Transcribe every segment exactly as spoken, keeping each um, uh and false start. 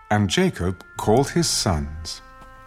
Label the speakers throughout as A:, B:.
A: And Jacob called his sons.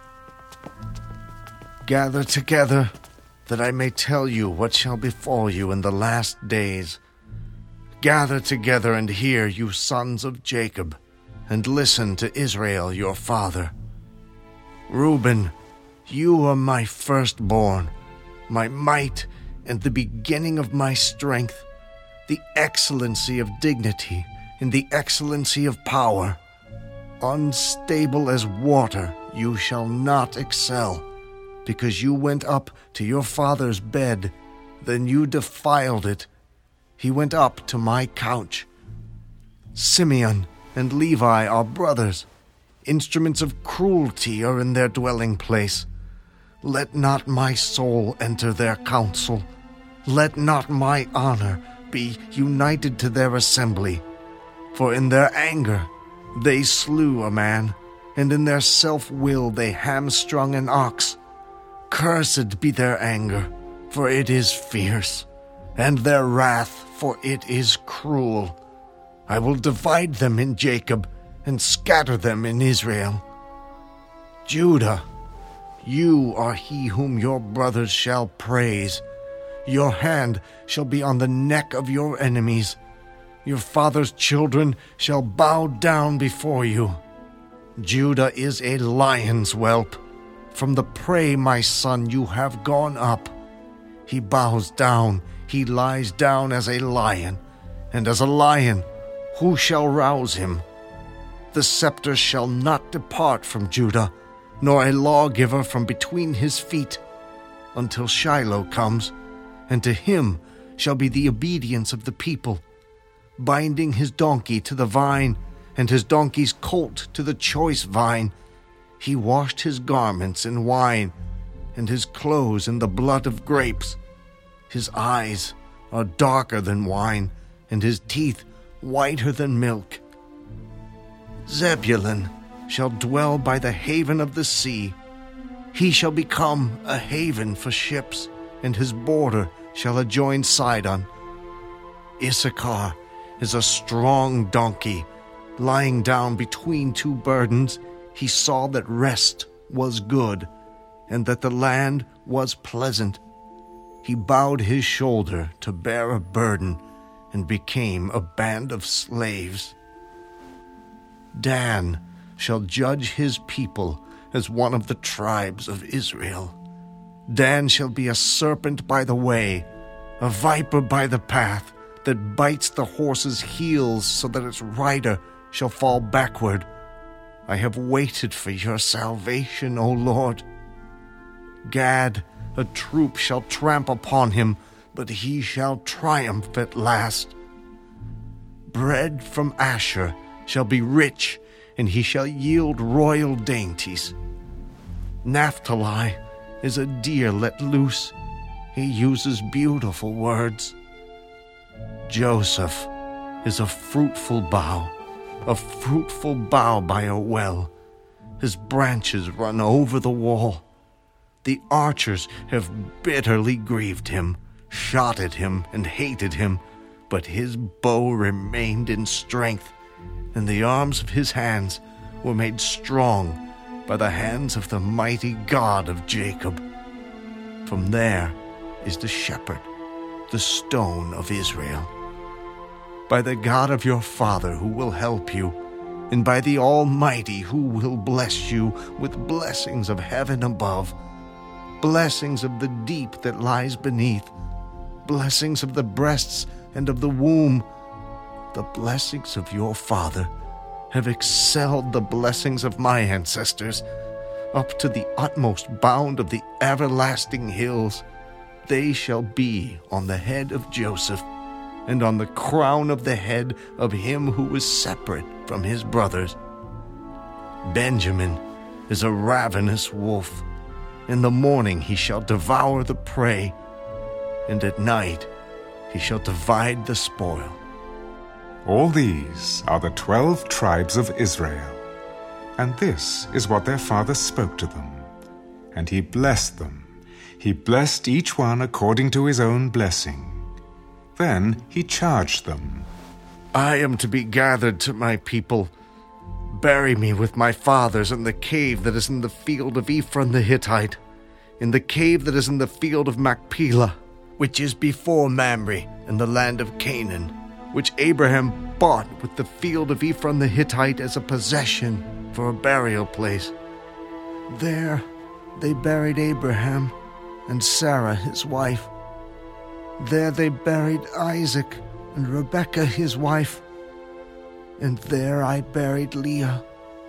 B: Gather together, that I may tell you what shall befall you in the last days. Gather together and hear, you sons of Jacob, and listen to Israel your father. Reuben, you are my firstborn, my might and the beginning of my strength, the excellency of dignity and the excellency of power. Unstable as water, you shall not excel, because you went up to your father's bed, then you defiled it. He went up to my couch. Simeon and Levi are brothers. Instruments of cruelty are in their dwelling place. Let not my soul enter their council. Let not my honor be united to their assembly. For in their anger they slew a man, and in their self-will they hamstrung an ox. Cursed be their anger, for it is fierce, and their wrath, for it is cruel. I will divide them in Jacob, and scatter them in Israel. Judah, you are he whom your brothers shall praise. Your hand shall be on the neck of your enemies. Your father's children shall bow down before you. Judah is a lion's whelp. From the prey, my son, you have gone up. He bows down, he lies down as a lion, and as a lion, who shall rouse him? The scepter shall not depart from Judah, nor a lawgiver from between his feet, until Shiloh comes, and to him shall be the obedience of the people, binding his donkey to the vine, and his donkey's colt to the choice vine. He washed his garments in wine, and his clothes in the blood of grapes. His eyes are darker than wine, and his teeth whiter than milk. Zebulun shall dwell by the haven of the sea. He shall become a haven for ships, and his border shall adjoin Sidon. Issachar is a strong donkey, lying down between two burdens. He saw that rest was good, and that the land was pleasant. He bowed his shoulder to bear a burden, and became a band of slaves. Dan shall judge his people as one of the tribes of Israel. Dan shall be a serpent by the way, a viper by the path, that bites the horse's heels so that its rider shall fall backward. I have waited for your salvation, O Lord. Gad, a troop shall tramp upon him, but he shall triumph at last. Bread from Asher shall be rich, and he shall yield royal dainties. Naphtali is a deer let loose. He uses beautiful words. Joseph is a fruitful bough, a fruitful bough by a well. His branches run over the wall. The archers have bitterly grieved him, shot at him, and hated him, but his bow remained in strength, and the arms of his hands were made strong by the hands of the mighty God of Jacob. From there is the shepherd, the stone of Israel. By the God of your father who will help you, and by the Almighty who will bless you with blessings of heaven above, blessings of the deep that lies beneath, blessings of the breasts and of the womb. The blessings of your father have excelled the blessings of my ancestors, up to the utmost bound of the everlasting hills. They shall be on the head of Joseph, and on the crown of the head of him who was separate from his brothers. Benjamin is a ravenous wolf. In the morning he shall devour the prey, and at night he shall divide the spoil.
A: All these are the twelve tribes of Israel, and this is what their father spoke to them. And he blessed them. He blessed each one according to his own blessing. Then he charged them,
B: I am to be gathered to my people. bury me with my fathers in the cave that is in the field of Ephron the Hittite, in the cave that is in the field of Machpelah, which is before Mamre in the land of Canaan, which Abraham bought with the field of Ephron the Hittite as a possession for a burial place. There they buried Abraham and Sarah his wife. There they buried Isaac and Rebekah his wife. And there I buried Leah.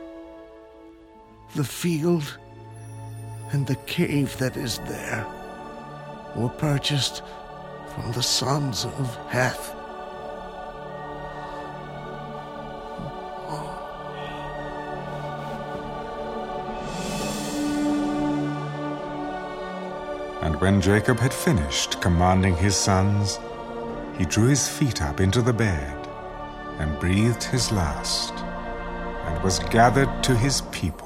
B: The field and the cave that is there were purchased from the sons of Heth.
A: And when Jacob had finished commanding his sons, he drew his feet up into the bed and breathed his last, and was gathered to his people.